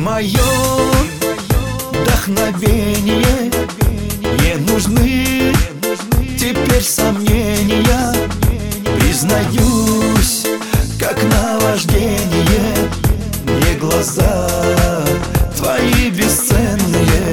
мое вдохновение, не нужны теперь сомнения. Признаюсь, как наваждение, мне глаза твои бесценные.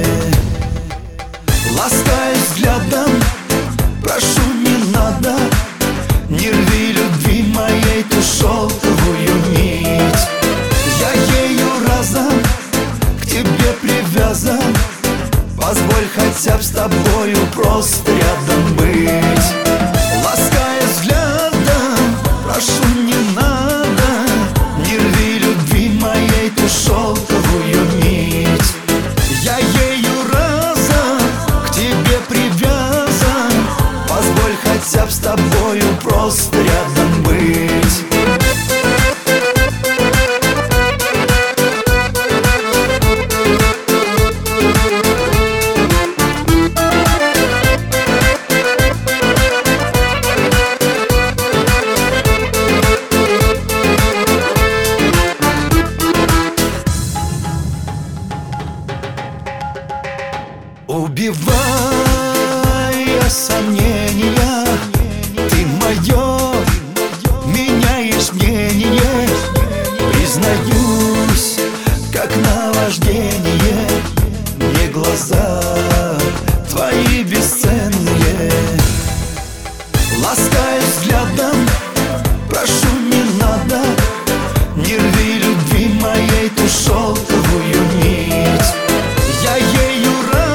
Лаская взглядом, прошу, не надо, не рви любви моей ту шелковую нить. Я ею разом к тебе привязан, позволь хотя б с тобою просто рядом быть. Лаская взглядом, прошу, не надо, не рви любви моей ту шелковую нить. Я ею разом к тебе привязан, позволь хотя б с тобою просто рядом быть. Убивая сомнения, ты мое меняешь мнение. Признаюсь, как наваждение, мне глаза твои бесценные. Лаская взглядом, прошу, не надо, не рви любви моей ту шелковую нить. Я ею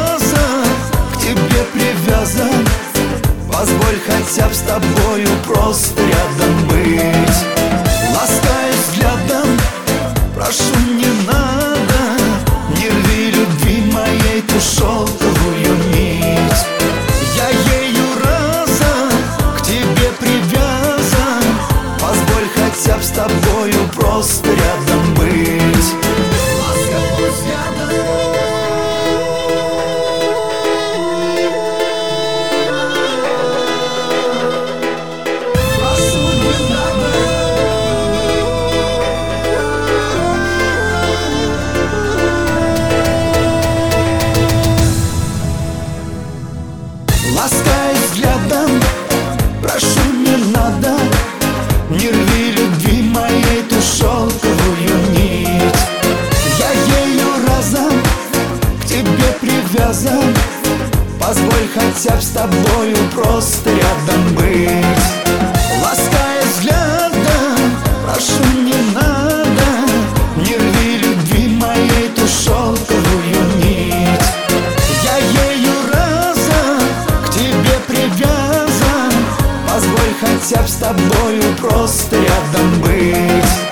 привязан, позволь хотя б с тобою просто рядом быть. Лаская взглядом, прошу, не надо, не рви любви моей ту шелковую нить. Я ею разом к тебе привязан, позволь хотя б с тобою просто рядом быть. Ласковым взглядом, лаская взглядом, прошу, не надо, не рви любви моей ту шелковую нить. Я ею разом к тебе привязан, позволь хотя б с тобою просто рядом быть. Лаская взглядом, прошу, не надо, не рви любви моей ту шелковую нить. Я ею привязан, позволь хотя б с тобою просто рядом быть.